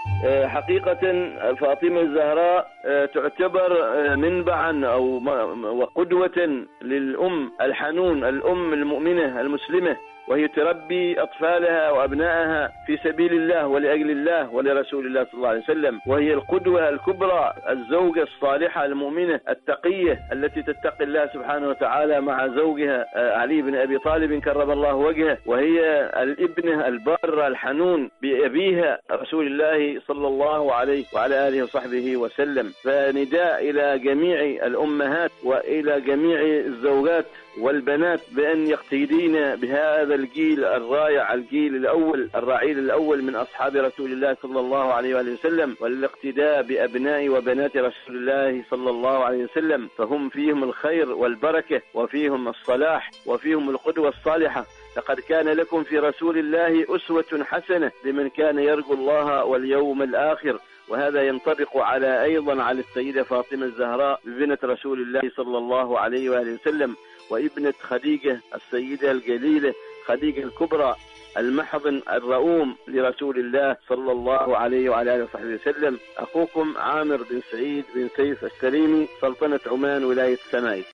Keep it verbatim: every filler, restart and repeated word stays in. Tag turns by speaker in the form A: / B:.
A: حقيقة فاطمة الزهراء تعتبر منبعا أو وقدوة للأم الحنون، الأم المؤمنة المسلمة، وهي تربي أطفالها وأبنائها في سبيل الله ولأجل الله ولرسول الله صلى الله عليه وسلم، وهي القدوة الكبرى، الزوجة الصالحة المؤمنة التقية التي تتقي الله سبحانه وتعالى مع زوجها علي بن أبي طالب كرم الله وجهه، وهي الابنة البار الحنون بأبيها رسول الله صلى الله عليه وعلى آله وصحبه وسلم. فنداء إلى جميع الأمهات وإلى جميع الزوجات والبنات بأن يقتدين بهذا الجيل الرائع، الجيل الأول الرعيل الأول من أصحاب رسول الله صلى الله عليه وآله وسلم، والاقتداء بأبناء وبنات رسول الله صلى الله عليه وسلم، فهم فيهم الخير والبركة وفيهم الصلاح وفيهم القدوة الصالحة. لقد كان لكم في رسول الله أسوة حسنة لمن كان يرجو الله واليوم الآخر. وهذا ينطبق على أيضا على السيدة فاطمة الزهراء بنت رسول الله صلى الله عليه وآله وسلم، وابنة خديجة السيدة الجليلة خديجة الكبرى، المحضن الرؤوم لرسول الله صلى الله عليه وعلى آله وصحبه وسلم. أخوكم عامر بن سعيد بن سيف السليمي، سلطنة عمان، ولاية السمائي.